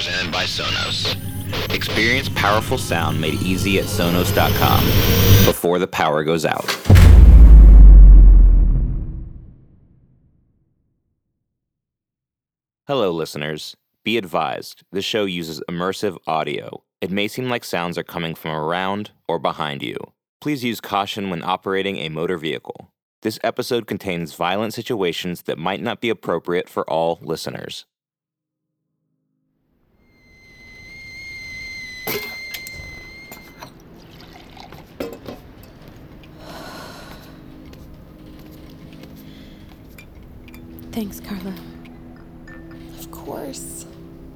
presented by Sonos. Experience powerful sound made easy at Sonos.com before the power goes out. Hello, listeners. Be advised, this show uses immersive audio. It may seem like sounds are coming from around or behind you. Please use caution when operating a motor vehicle. This episode contains violent situations that might not be appropriate for all listeners. Thanks, Carla. Of course.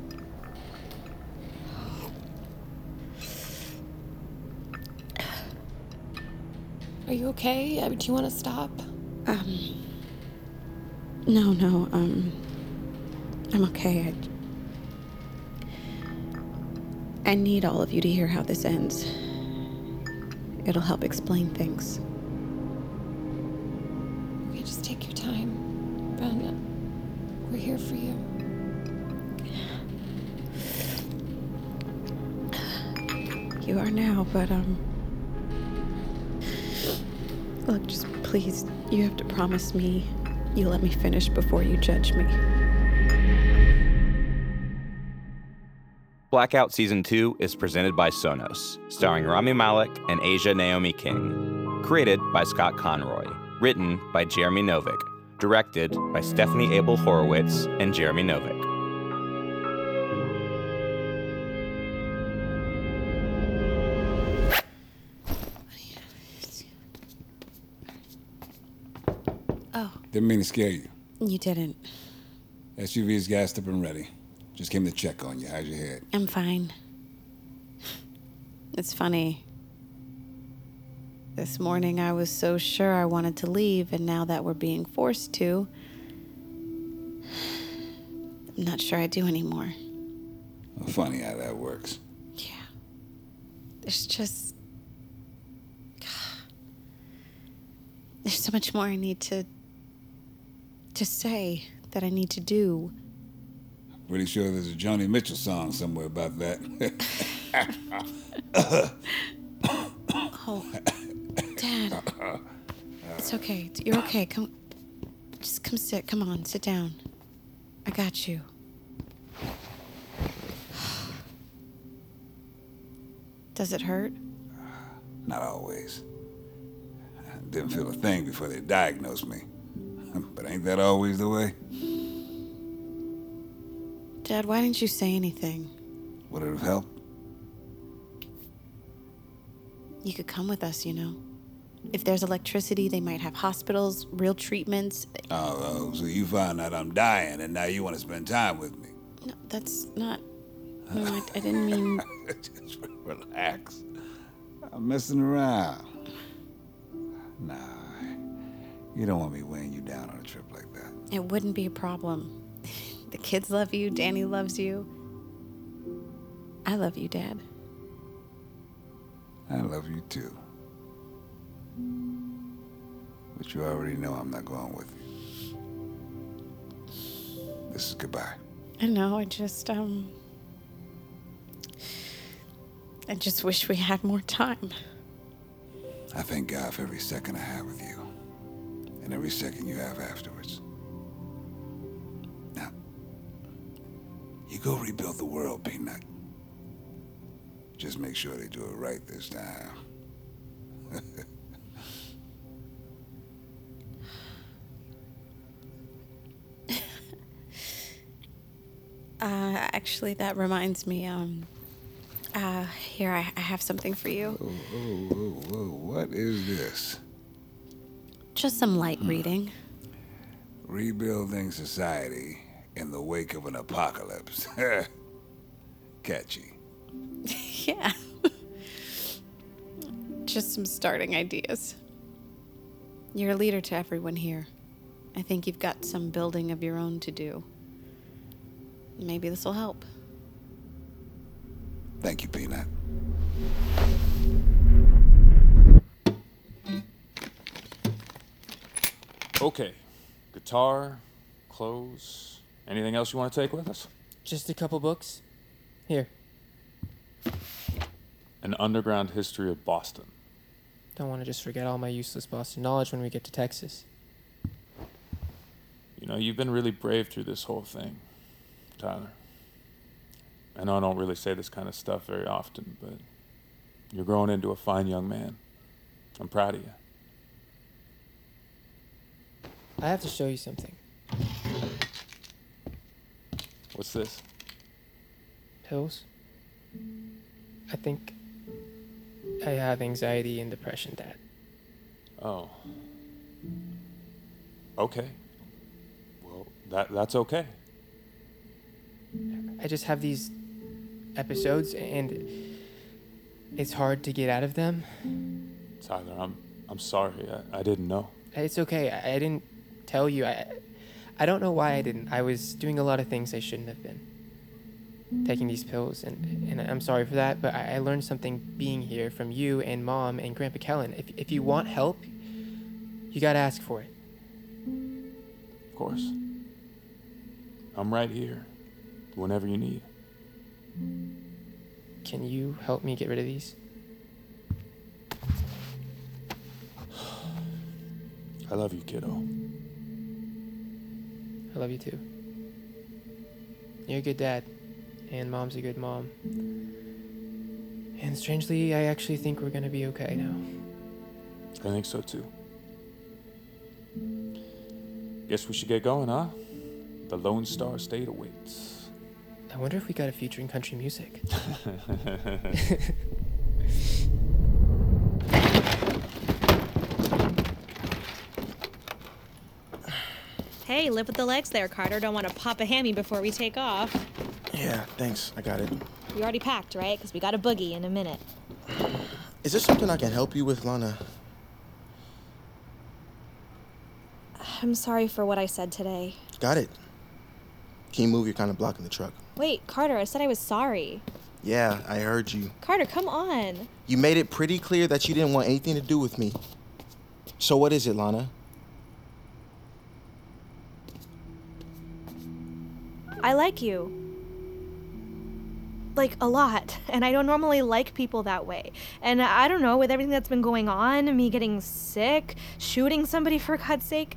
Are you okay? Do you want to stop? No, I'm okay. I need all of you to hear how this ends. It'll help explain things. Okay, just take your time. Ben, we're here for you. You are now, but, look, just please, you have to promise me you'll let me finish before you judge me. Blackout Season 2 is presented by Sonos, starring Rami Malek and Asia Naomi King. Created by Scott Conroy. Written by Jeremy Novick. Directed by Stephanie Abel Horowitz and Jeremy Novick. Oh. Didn't mean to scare you. You didn't. SUV's gassed up and ready. Just came to check on you. How's your head? I'm fine. It's funny. This morning I was so sure I wanted to leave, and now that we're being forced to, I'm not sure I do anymore. Well, funny how that works. Yeah. There's just... There's so much more I need to say, that I need to do. Pretty sure there's a Joni Mitchell song somewhere about that. Oh, Dad. It's okay. You're okay. Just come sit. Come on, sit down. I got you. Does it hurt? Not always. I didn't feel a thing before they diagnosed me. But ain't that always the way? Dad, why didn't you say anything? Would it have helped? You could come with us, you know. If there's electricity, they might have hospitals, real treatments. Oh, so you found out I'm dying and now you want to spend time with me. No, that's not... No, I didn't mean... Just relax. I'm messing around. Nah, you don't want me weighing you down on a trip like that. It wouldn't be a problem. The kids love you. Danny loves you. I love you, Dad. I love you too. But you already know I'm not going with you. This is goodbye. I know, I just wish we had more time. I thank God for every second I have with you. And every second you have afterwards. Now, you go rebuild the world, Peanut. Just make sure they do it right this time. Actually, that reminds me, here, I have something for you. Whoa, what is this? Just some light reading. Rebuilding society in the wake of an apocalypse. Catchy. Yeah. Just some starting ideas. You're a leader to everyone here. I think you've got some building of your own to do. Maybe this will help. Thank you, Peanut. Okay. Guitar, clothes, anything else you want to take with us? Just a couple books. Here. An Underground History of Boston. Don't want to just forget all my useless Boston knowledge when we get to Texas. You know, you've been really brave through this whole thing, Tyler. I know I don't really say this kind of stuff very often, but you're growing into a fine young man. I'm proud of you. I have to show you something. What's this? Pills? I think I have anxiety and depression, Dad. Oh. Okay. Well, that's okay. I just have these episodes, and it's hard to get out of them. Tyler, I'm sorry. I didn't know. It's okay. I didn't tell you. I don't know why I didn't. I was doing a lot of things I shouldn't have been. Taking these pills, and I'm sorry for that, but I learned something being here from you and Mom and Grandpa Kellen. If you want help, you gotta ask for it. Of course. I'm right here, whenever you need. Can you help me get rid of these? I love you, kiddo. I love you too. You're a good dad, and Mom's a good mom. And strangely, I actually think we're gonna be okay now. I think so too. Guess we should get going, huh? The Lone Star State awaits. I wonder if we got a future in country music. Hey, lift with the legs there, Carter. Don't want to pop a hammy before we take off. Yeah, thanks. I got it. You already packed, right? Because we got a boogie in a minute. Is there something I can help you with, Lana? I'm sorry for what I said today. Got it. Can you move? You're kind of blocking the truck. Wait, Carter, I said I was sorry. Yeah, I heard you. Carter, come on. You made it pretty clear that you didn't want anything to do with me. So what is it, Lana? I like you. Like, a lot. And I don't normally like people that way. And I don't know, with everything that's been going on, me getting sick, shooting somebody for God's sake.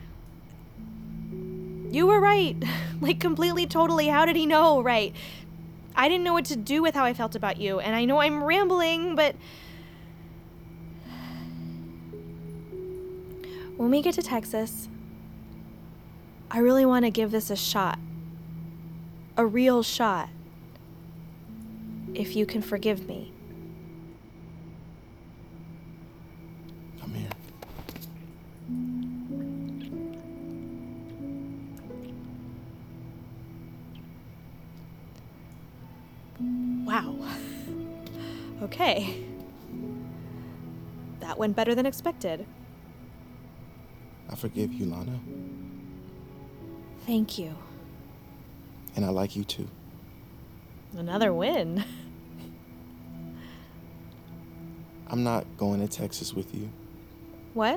You were right. Like, completely, totally. How did he know? Right. I didn't know what to do with how I felt about you. And I know I'm rambling, but when we get to Texas, I really want to give this a shot. A real shot. If you can forgive me. Come here. Wow. Okay. That went better than expected. I forgive you, Lana. Thank you. And I like you too. Another win. I'm not going to Texas with you. What?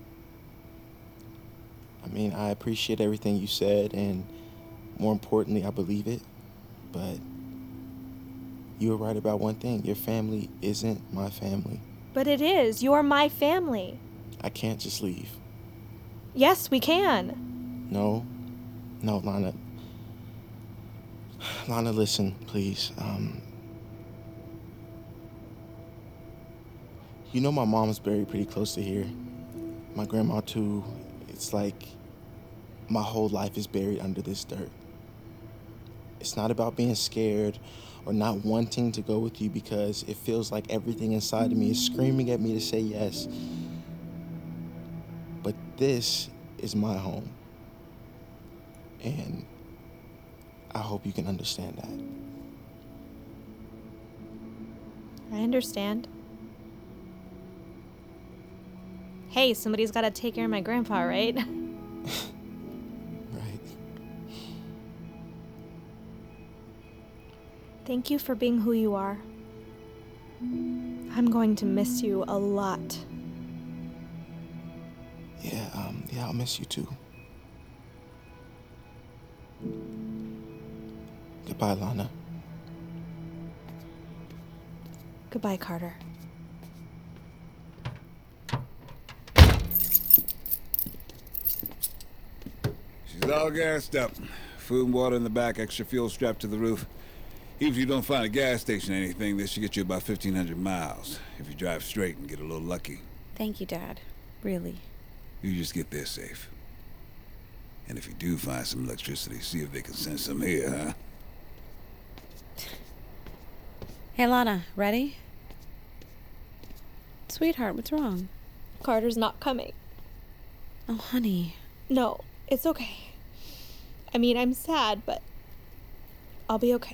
I mean, I appreciate everything you said, and more importantly, I believe it. But you were right about one thing. Your family isn't my family. But it is. You're my family. I can't just leave. Yes, we can. No, Lana. Lana, listen, please. You know my mom's buried pretty close to here. My grandma too. It's like my whole life is buried under this dirt. It's not about being scared or not wanting to go with you because it feels like everything inside of me is screaming at me to say yes. But this is my home. And I hope you can understand that. I understand. Hey, somebody's got to take care of my grandpa, right? Right. Thank you for being who you are. I'm going to miss you a lot. Yeah, I'll miss you too. Goodbye, Lana. Goodbye, Carter. She's all gassed up. Food and water in the back, extra fuel strapped to the roof. Even if you don't find a gas station or anything, this should get you about 1,500 miles. If you drive straight and get a little lucky. Thank you, Dad. Really. You just get there safe. And if you do find some electricity, see if they can send some here, huh? Hey, Lana, ready? Sweetheart, what's wrong? Carter's not coming. Oh, honey. No, it's okay. I mean, I'm sad, but I'll be okay.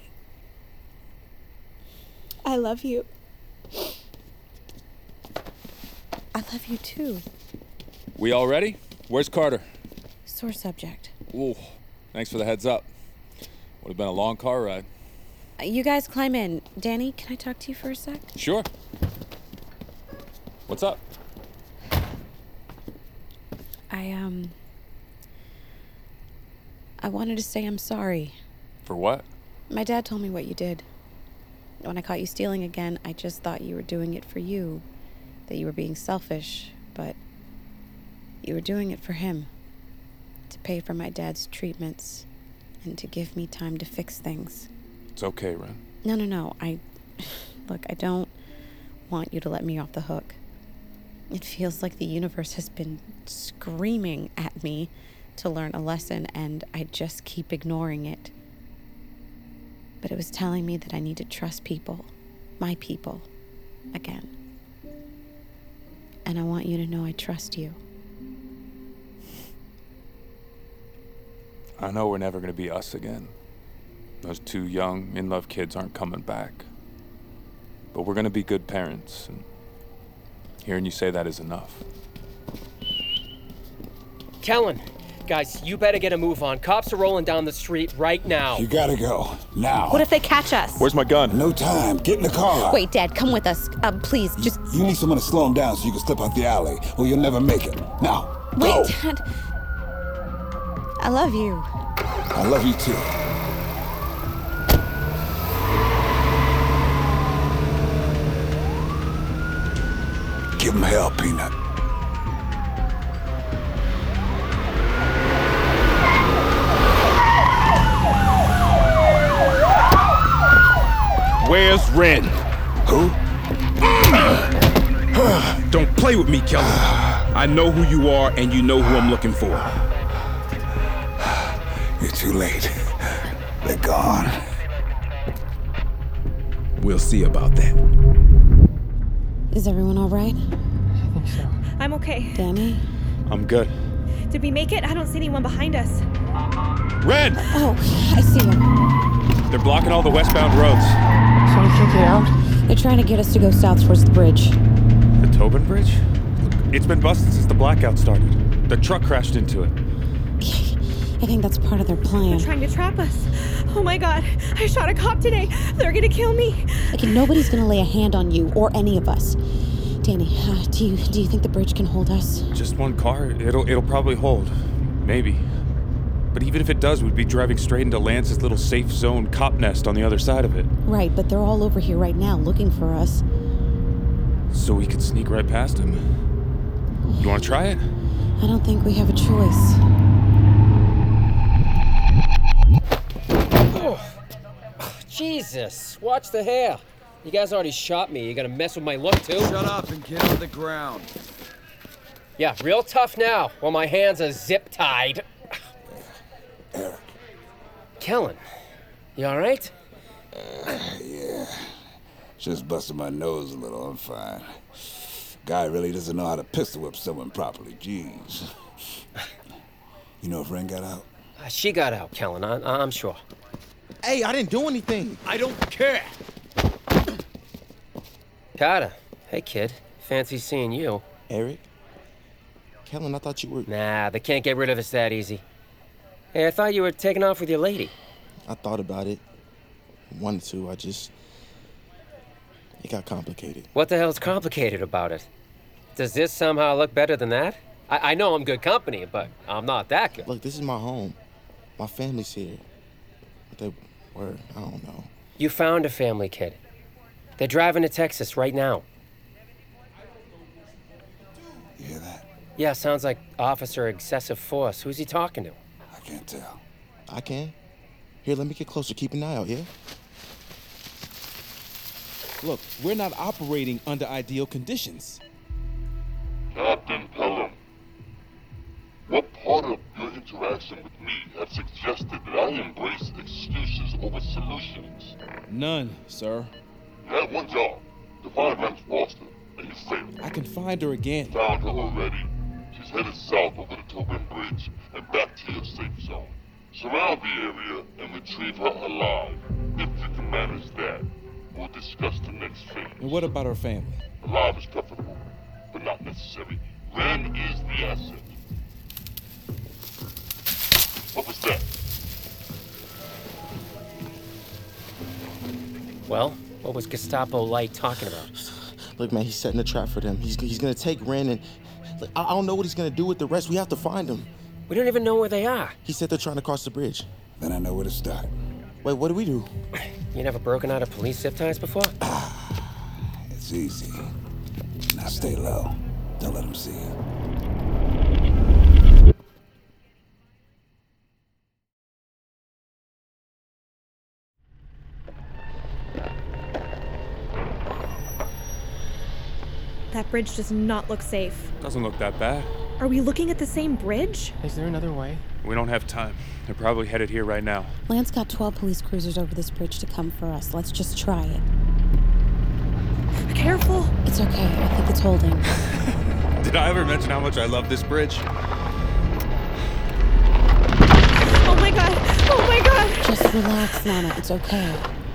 I love you. I love you too. We all ready? Where's Carter? Sore subject. Ooh, thanks for the heads up. Would have been a long car ride. You guys climb in. Danny, can I talk to you for a sec? Sure. What's up? I wanted to say I'm sorry. For what? My dad told me what you did. When I caught you stealing again, I just thought you were doing it for you. That you were being selfish, but you were doing it for him. To pay for my dad's treatments and to give me time to fix things. It's okay, Ren. No. Look, I don't want you to let me off the hook. It feels like the universe has been screaming at me to learn a lesson, and I just keep ignoring it. But it was telling me that I need to trust people, my people, again. And I want you to know I trust you. I know we're never going to be us again. Those two young, in-love kids aren't coming back. But we're going to be good parents, and hearing you say that is enough. Kellen, guys, you better get a move on. Cops are rolling down the street right now. You gotta go. Now. What if they catch us? Where's my gun? No time. Get in the car. Wait, Dad, come with us. Please, just... You need someone to slow him down so you can slip out the alley, or you'll never make it. Now, Wait, go. Dad. I love you. I love you too. Give him hell, Peanut. Where's Ren? Who? Don't play with me, Kellen. I know who you are, and you know who I'm looking for. You're too late. They're gone. We'll see about that. Is everyone all right? I think so. I'm okay. Danny? I'm good. Did we make it? I don't see anyone behind us. Ren! Oh, I see them. They're blocking all the westbound roads. So we can't get out? They're trying to get us to go south towards the bridge. The Tobin Bridge? Look, it's been busted since the blackout started. The truck crashed into it. I think that's part of their plan. They're trying to trap us. Oh my god, I shot a cop today. They're gonna kill me. Okay, nobody's gonna lay a hand on you or any of us. Danny, do you think the bridge can hold us? Just one car? It'll probably hold. Maybe. But even if it does, we'd be driving straight into Lance's little safe zone cop nest on the other side of it. Right, but they're all over here right now looking for us. So we could sneak right past him. You want to try it? I don't think we have a choice. Jesus, watch the hair. You guys already shot me. You gonna mess with my look, too? Shut up and get on the ground. Yeah, real tough now, while my hands are zip-tied. Kellen, you all right? Yeah. Just busted my nose a little. I'm fine. Guy really doesn't know how to pistol whip someone properly. Jeez. You know if Ren got out? She got out, Kellen, I'm sure. Hey, I didn't do anything. I don't care. Carter, hey kid, fancy seeing you. Eric? Kellen, I thought you were... Nah, they can't get rid of us that easy. Hey, I thought you were taking off with your lady. I thought about it. Wanted to, it got complicated. What the hell's complicated about it? Does this somehow look better than that? I know I'm good company, but I'm not that good. Look, this is my home. My family's here. What they were, I don't know. You found a family, kid. They're driving to Texas right now. You hear that? Yeah, sounds like Officer Excessive Force. Who's he talking to? I can't tell. I can. Here, let me get closer. Keep an eye out, yeah? Look, we're not operating under ideal conditions. Captain Pelham, what part of your interaction with me have suggested that I embrace excuses over solutions? None, sir. You had one job, to find Rance Foster, and you failed. I can find her again. Found her already. She's headed south over the Tobin Bridge and back to your safe zone. Surround the area and retrieve her alive. If you can manage that, we'll discuss the next phase. And what about her family? Alive is preferable, but not necessary. Ren is the asset. What was that? Well, what was Gestapo Light talking about? Look, man, he's setting a trap for them. He's gonna take Ren and... Look, I don't know what he's gonna do with the rest. We have to find him. We don't even know where they are. He said they're trying to cross the bridge. Then I know where to start. Wait, what do we do? You never broken out of police zip ties before? It's easy. Now stay low. Don't let them see you. That bridge does not look safe. Doesn't look that bad. Are we looking at the same bridge? Is there another way? We don't have time. They're probably headed here right now. Lance got 12 police cruisers over this bridge to come for us. Let's just try it. Careful. It's okay. I think it's holding. Did I ever mention how much I love this bridge? Oh my god. Oh my god. Just relax, Lana. It's okay.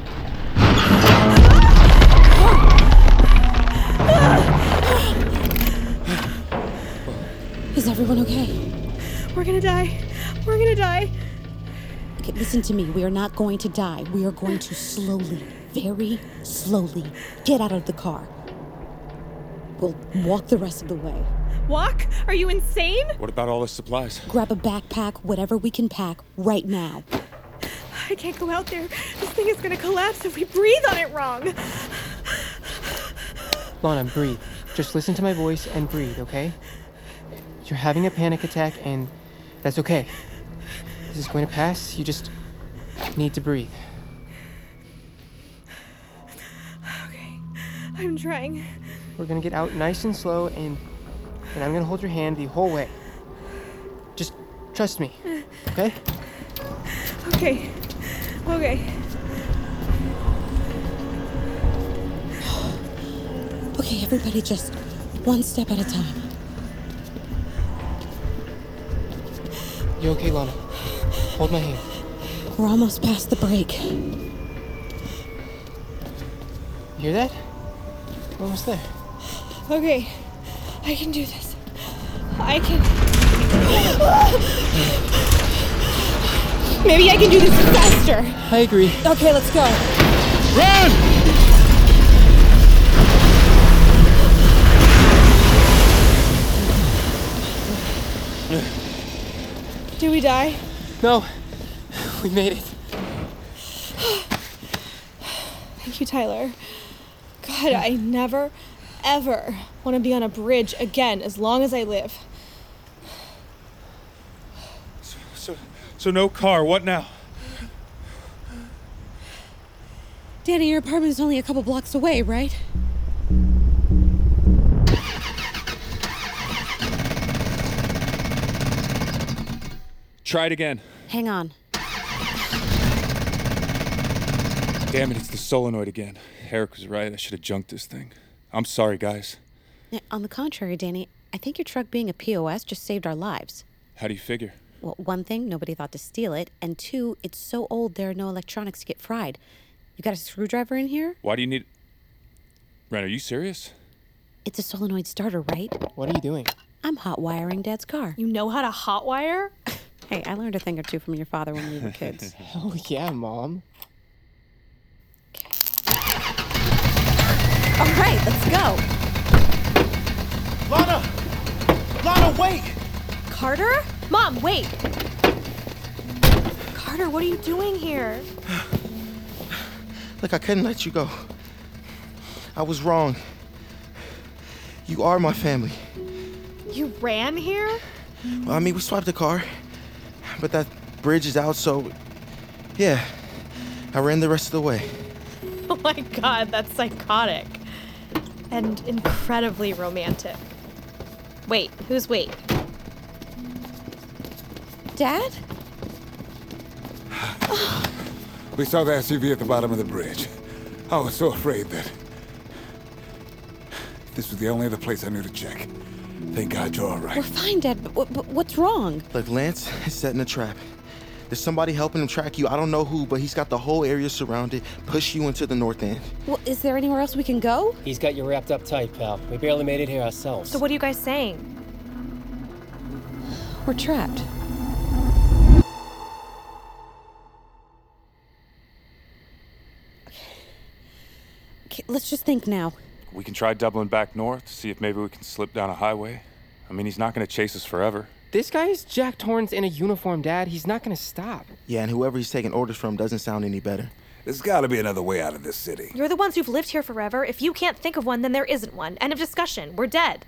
Is everyone okay? We're gonna die. We're gonna die. Okay, listen to me. We are not going to die. We are going to slowly, very slowly, get out of the car. We'll walk the rest of the way. Walk? Are you insane? What about all the supplies? Grab a backpack, whatever we can pack, right now. I can't go out there. This thing is gonna collapse if we breathe on it wrong. Lana, breathe. Just listen to my voice and breathe, okay? You're having a panic attack, and that's okay. This is going to pass. You just need to breathe. Okay, I'm trying. We're gonna get out nice and slow, and I'm gonna hold your hand the whole way. Just trust me, okay? Okay. Okay. Okay, everybody just one step at a time. You okay, Lana? Hold my hand. We're almost past the break. You hear that? We're almost there. Okay. I can do this. I can... Maybe I can do this faster. I agree. Okay, let's go. Run! Did we die? No. We made it. Thank you, Tyler. God, I never, ever want to be on a bridge again as long as I live. So no car. What now? Danny, your apartment is only a couple blocks away, right? Try it again. Hang on. Damn it, it's the solenoid again. Eric was right. I should have junked this thing. I'm sorry, guys. On the contrary, Danny, I think your truck being a POS just saved our lives. How do you figure? Well, one thing, nobody thought to steal it, and two, it's so old there are no electronics to get fried. You got a screwdriver in here? Why do you need... Ren, are you serious? It's a solenoid starter, right? What are you doing? I'm hot wiring Dad's car. You know how to hotwire? Hey, I learned a thing or two from your father when we were kids. Hell yeah, Mom. All right, let's go. Lana! Lana, wait! Carter? Mom, wait! Carter, what are you doing here? Look, I couldn't let you go. I was wrong. You are my family. You ran here? Well, I mean, we swiped the car, but that bridge is out, so yeah, I ran the rest of the way. Oh my god, that's psychotic. And incredibly romantic. Wait, who's wait? Dad? We saw the SUV at the bottom of the bridge. I was so afraid that... This was the only other place I knew to check. Thank God you're all right. We're fine, Dad, but what's wrong? Look, Lance is setting a trap. There's somebody helping him track you. I don't know who, but he's got the whole area surrounded, push you into the north end. Well, is there anywhere else we can go? He's got you wrapped up tight, pal. We barely made it here ourselves. So what are you guys saying? We're trapped. Okay, let's just think now. We can try doubling back north, see if maybe we can slip down a highway. I mean, he's not going to chase us forever. This guy's Jack Torrance in a uniform, Dad. He's not gonna stop. Yeah, and whoever he's taking orders from doesn't sound any better. There's gotta be another way out of this city. You're the ones who've lived here forever. If you can't think of one, then there isn't one. End of discussion. We're dead.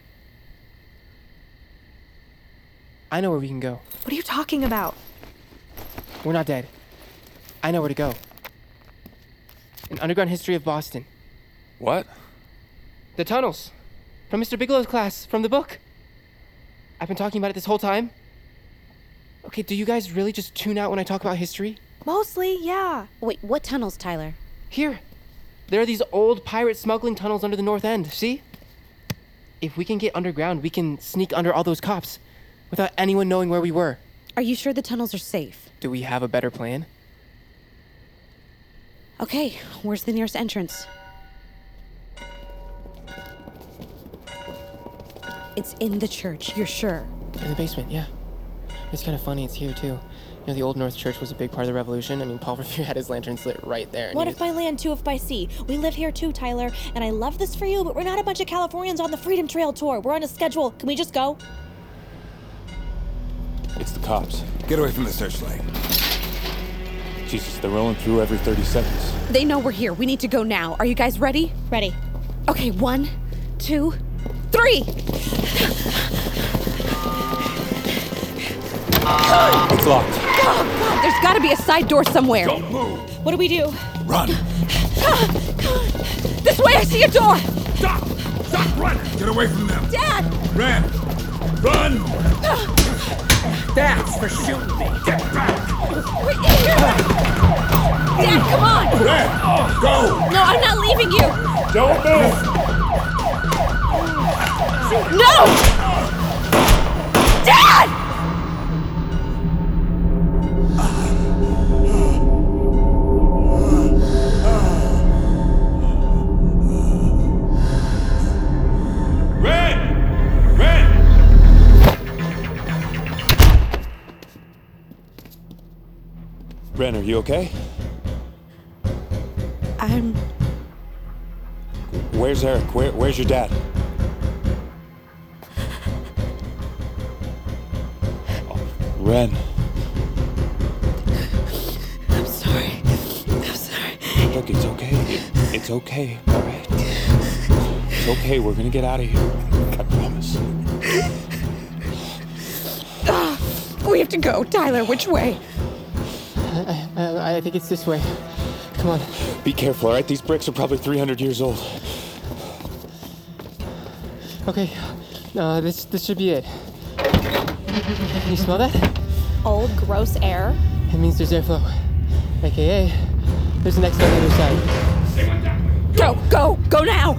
I know where we can go. What are you talking about? We're not dead. I know where to go. An underground history of Boston. What? The tunnels. From Mr. Bigelow's class, from the book. I've been talking about it this whole time. Okay, do you guys really just tune out when I talk about history? Mostly, yeah. Wait, what tunnels, Tyler? Here. There are these old pirate smuggling tunnels under the north end, see? If we can get underground, we can sneak under all those cops without anyone knowing where we were. Are you sure the tunnels are safe? Do we have a better plan? Okay, where's the nearest entrance? It's in the church, you're sure? In the basement, yeah. It's kind of funny, it's here too. You know, the Old North Church was a big part of the Revolution. I mean, Paul Revere had his lanterns lit right there. One if by land, two if by sea. We live here too, Tyler, and I love this for you, but we're not a bunch of Californians on the Freedom Trail tour. We're on a schedule. Can we just go? It's the cops. Get away from the searchlight. Jesus, they're rolling through every 30 seconds. They know we're here. We need to go now. Are you guys ready? Ready. Okay, 1, 2, 3! It's locked. Oh, God, there's gotta be a side door somewhere. Don't move! What do we do? Run! This way, I see a door! Stop! Stop! Run! Get away from them! Dad! Ren! Run! That's for shooting me! Get back! We're in here! Dad, come on! Ren! Go! No, I'm not leaving you! Don't move! No! Dad! Ren, are you okay? Where's Eric? Where's your dad? Oh, Ren. I'm sorry. I'm sorry. Look, it's okay. It's okay, all right? It's okay. We're gonna get out of here. I promise. We have to go. Tyler, which way? I think it's this way. Come on. Be careful, all right? These bricks are probably 300 years old. Okay, this should be it. Can you smell that? Old, gross air. It means there's airflow. AKA, there's an exit on the other side. Go now!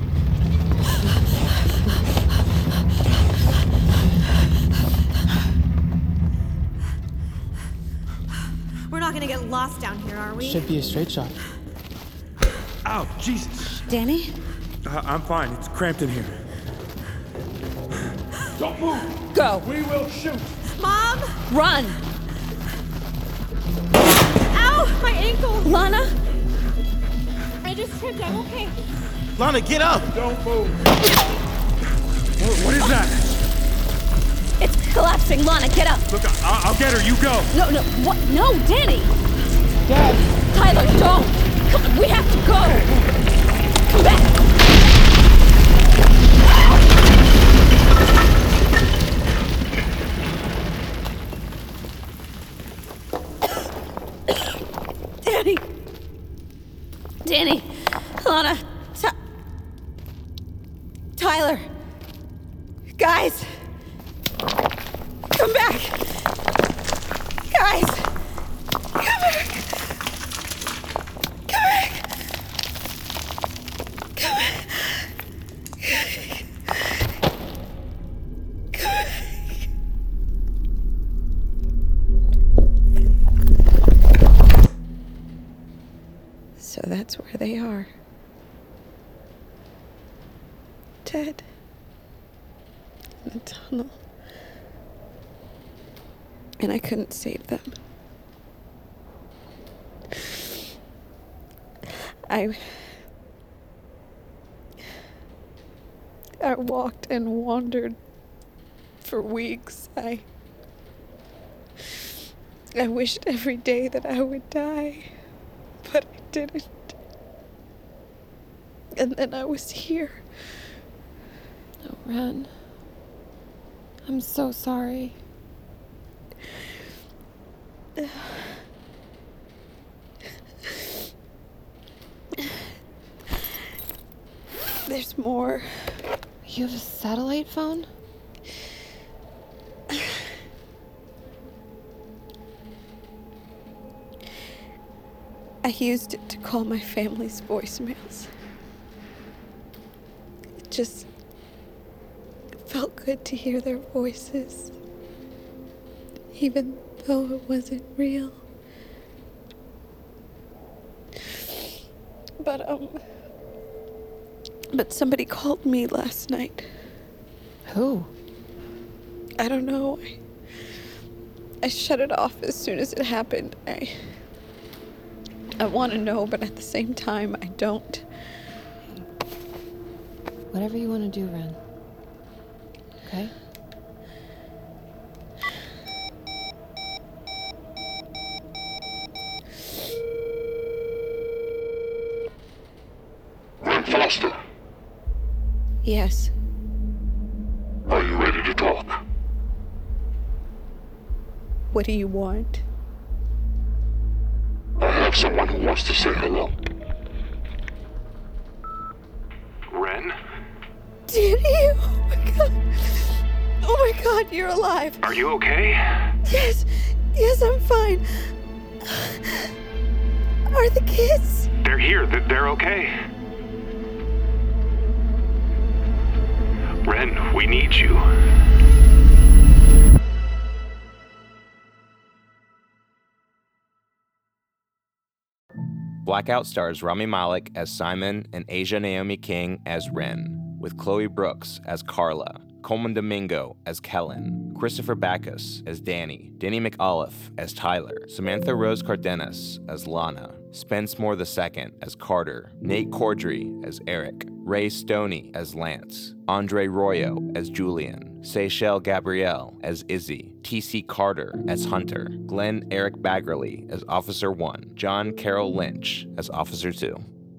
We're not gonna get lost down here, are we? Should be a straight shot. Ow, Jesus. Danny? I'm fine. It's cramped in here. Don't move! Go! We will shoot! Mom! Run! Ow! My ankle! Lana? I just tripped. I'm okay. Lana, get up! Don't move! What is that? It's collapsing. Lana, get up! Look, I'll get her. You go. No, what? No, Danny! Dad! Tyler, don't! Come on, we have to go! Come back! Danny! Lana! Tyler! Guys! Come back! Guys! Come back! Come back! Come back! Come back! So that's where they are. Dead. In the tunnel. And I couldn't save them. I walked and wandered for weeks. I wished every day that I would die, but I didn't. And then I was here. Oh, Ren. I'm so sorry. There's more. You have a satellite phone? I used it to call my family's voicemails. It just felt good to hear their voices, even though it wasn't real. But somebody called me last night. Who? I don't know. I shut it off as soon as it happened. I want to know, but at the same time, I don't. Whatever you want to do, Ren. Okay? Ren Foster, Yes. are you ready to talk? What do you want? I have someone who wants to say hello. Ren? Danny! Oh my god! Oh my god, you're alive! Are you okay? Yes! Yes, I'm fine. Are the kids? They're here. They're okay. Ren, we need you. Blackout stars Rami Malek as Simon and Asia Naomi King as Ren, with Chloe Brooks as Carla, Coleman Domingo as Kellen, Christopher Backus as Danny, Denny McAuliffe as Tyler, Samantha Rose Cardenas as Lana, Spence Moore II as Carter, Nate Cordry as Eric, Ray Stoney as Lance, Andre Royo as Julian, Seychelle Gabrielle as Izzy, T.C. Carter as Hunter, Glenn Eric Baggerly as Officer 1, John Carroll Lynch as Officer 2.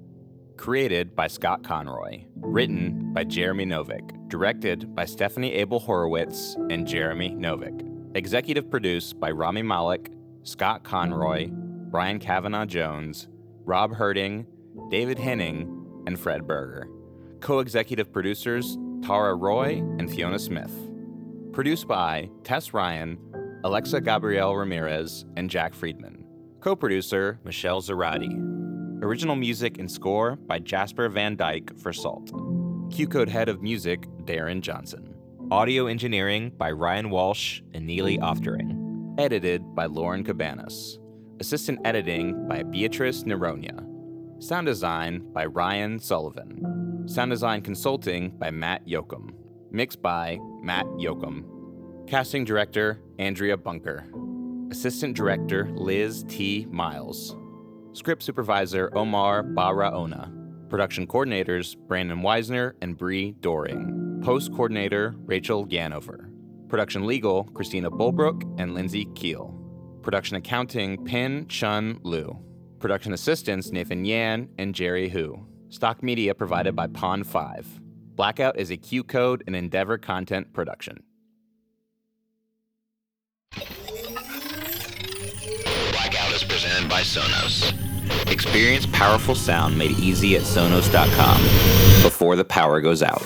Created by Scott Conroy. Written by Jeremy Novick. Directed by Stephanie Abel Horowitz and Jeremy Novick. Executive produced by Rami Malek, Scott Conroy, Brian Kavanaugh Jones, Rob Herding, David Henning, and Fred Berger. Co-executive producers Tara Roy and Fiona Smith. Produced by Tess Ryan, Alexa Gabrielle Ramirez, and Jack Friedman. Co-producer Michelle Zarati. Original music and score by Jasper Van Dyke for Salt. Q-Code Head of Music, Darren Johnson. Audio engineering by Ryan Walsh and Neely Oftering. Edited by Lauren Cabanas. Assistant editing by Beatrice Neronia. Sound design by Ryan Sullivan. Sound design consulting by Matt Yoakum. Mixed by Matt Yoakum. Casting director, Andrea Bunker. Assistant director, Liz T. Miles. Script supervisor, Omar Barraona. Production coordinators, Brandon Weisner and Bree Doring. Post coordinator, Rachel Yanover. Production legal, Christina Bulbrook and Lindsay Keel. Production accounting, Pin Chun Liu. Production assistants, Nathan Yan and Jerry Hu. Stock media provided by Pond 5. Blackout is a Q-Code and Endeavor content production. Blackout is presented by Sonos. Experience powerful sound made easy at Sonos.com before the power goes out.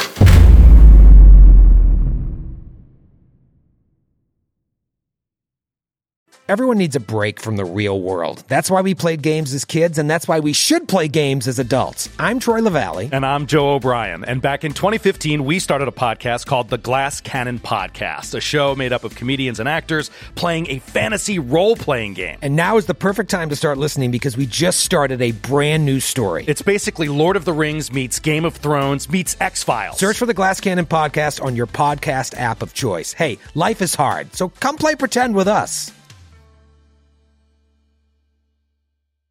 Everyone needs a break from the real world. That's why we played games as kids, and that's why we should play games as adults. I'm Troy LaValle. And I'm Joe O'Brien. And back in 2015, we started a podcast called The Glass Cannon Podcast, a show made up of comedians and actors playing a fantasy role-playing game. And now is the perfect time to start listening because we just started a brand new story. It's basically Lord of the Rings meets Game of Thrones meets X-Files. Search for The Glass Cannon Podcast on your podcast app of choice. Hey, life is hard, so come play pretend with us.